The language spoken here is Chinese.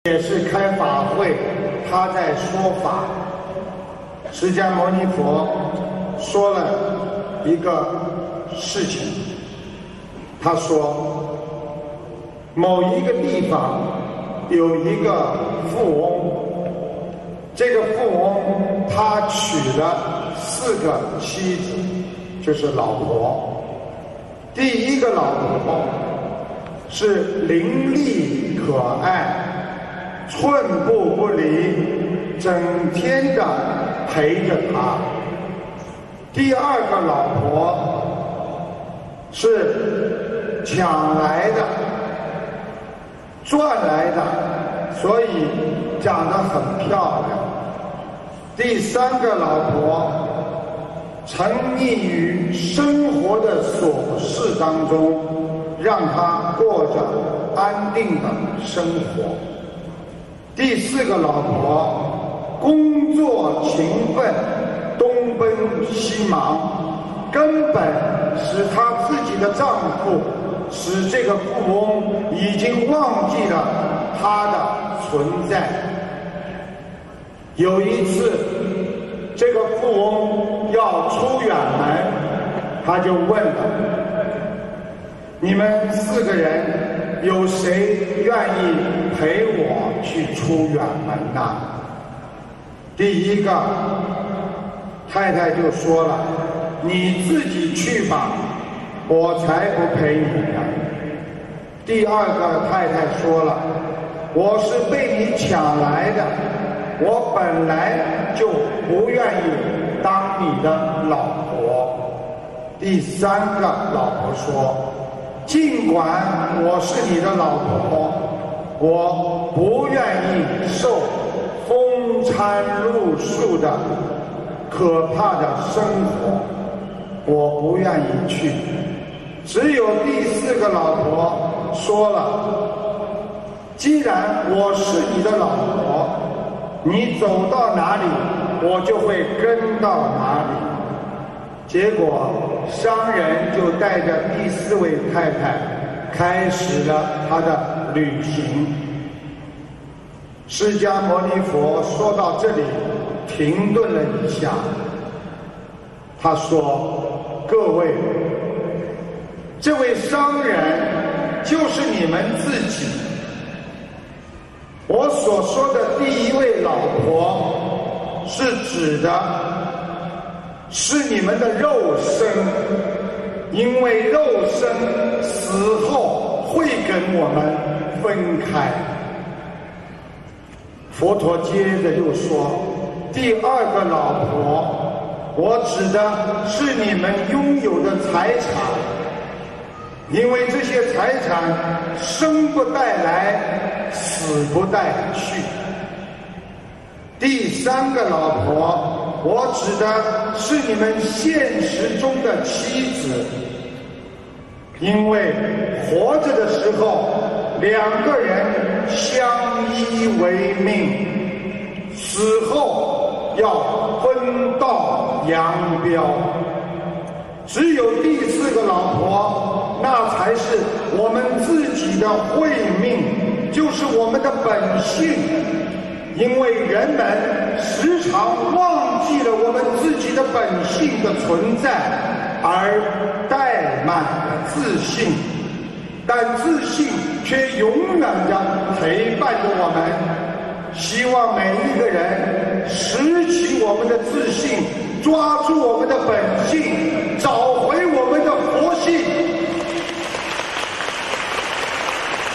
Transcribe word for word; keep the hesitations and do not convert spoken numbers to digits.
也是开法会，他在说法。释迦牟尼佛说了一个事情，他说某一个地方有一个富翁，这个富翁他娶了四个妻子，就是老婆。第一个老婆是伶俐可爱，寸步不离，整天的陪着他。第二个老婆是抢来的，赚来的，所以长得很漂亮。第三个老婆沉溺于生活的琐事当中，让他过着安定的生活。第四个老婆工作勤奋，东奔西忙，根本使她自己的丈夫，使这个富翁已经忘记了她的存在。有一次，这个富翁要出远门，他就问了：你们四个人有谁愿意陪我去出远门呢？第一个太太就说了：你自己去吧，我才不陪你呢。第二个太太说了：我是被你抢来的，我本来就不愿意当你的老婆。第三个老婆说：尽管我是你的老婆，我不愿意受风餐露宿的可怕的生活，我不愿意去。只有第四个老婆说了：既然我是你的老婆，你走到哪里，我就会跟到哪里。结果商人就带着第四位太太开始了他的旅行。释迦牟尼佛说到这里停顿了一下，他说：各位，这位商人就是你们自己。我所说的第一位老婆是指的是你们的肉身，因为肉身死后会跟我们分开。佛陀接着又说：第二个老婆，我指的是你们拥有的财产，因为这些财产生不带来，死不带去。第三个老婆，我指的是你们现实中的妻子，因为活着的时候两个人相依为命，死后要分道扬镳。只有第四个老婆，那才是我们自己的慧命，就是我们的本性。因为人们时常忘记了我们自己的本性的存在，而怠慢了自信，但自信却永远地陪伴着我们。希望每一个人拾起我们的自信，抓住我们的本